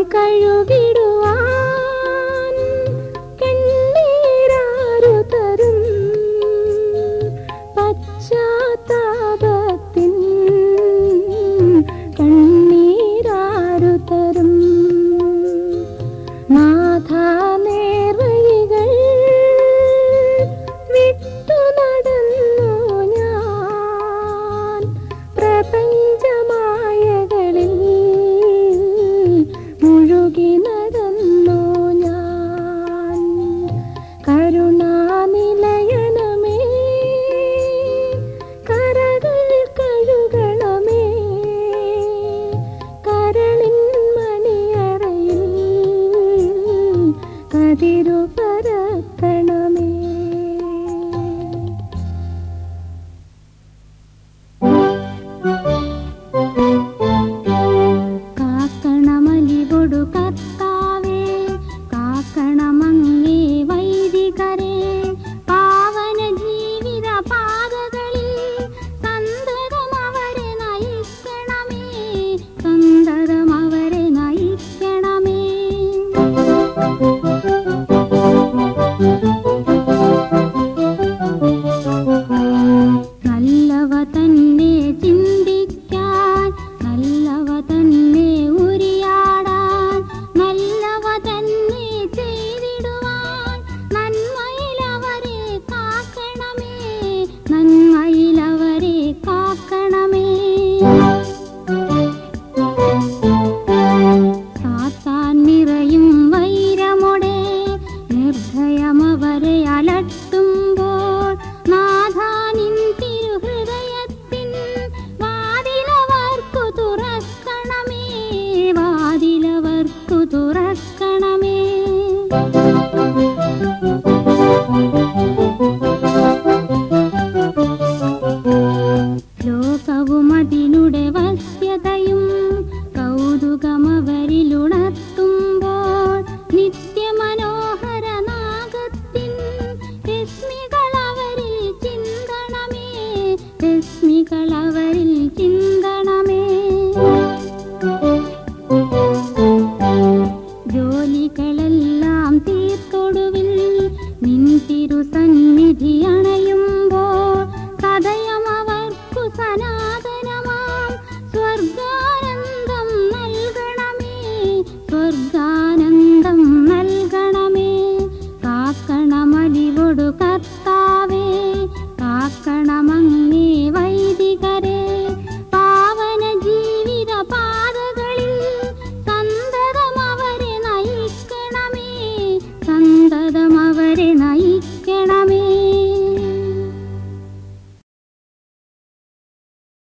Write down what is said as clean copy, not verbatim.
കഴുകിടുവാൻ കണ്ണീരാരു തരും പശ്ചാത്താപത്തിൻ കണ്ണീരാരു തരും നാഥ നേർവഴികൾ വിട്ടു നടന്നു ഞാൻ പ്രപഞ്ചമായകളിൽ മുഴുകി നടന്നു ഞാൻ കരുണാനിലയനമേ കരകൾ കഴുകണമേ കരളിൻ മണിയറയിൽ കതിരു പരത്തണമേ. കാക്കണമലിവൊടു കർത്താവേ കാക്കണമങ്ങേ വൈദികരേ പാവന ജീവിത പാതകളിൽ സന്തതം അവരെ നയിക്കണമേ സന്തതം അവരെ നയിക്കണമേ. നല്ലവ തന്നെ ചിന്തിക്കാൻ നല്ലവ തന്നെ ഉരിയാടാൻ നല്ലവ തന്നെ ചെയ്തിടുവാൻ നന്മയിലവരെ കാക്കണമേ നന്മയിലവരെ കാക്കണമേ. സാത്താൻ നിറയും വൈരമോടെ നിർഭയമവരെ അലട്ടുമ്പോൾ നാഥാ നിൻ തിരുഹൃദയത്തിൻ വാതിലവർക്കു തുറക്കണമേ വാതിലവർക്കു തുറക്കണമേ. ലോകവും അതിനുടെ വശ്യതയും കൗതുകമവരിലുണർത്തുമ്പോൾ നിത്യമനോഹര നാഗത്തിൻ രശ്മികളവരിൽ ചിന്തണമേ രശ്മികളവരിൽ ചിന്തണമേ. ജോലികളെല്ലാം തീർത്തൊടുവിൽ നിൻ തിരുസന്നിധി അണയുമ്പോൾ സദയമവർക്കു സനാതന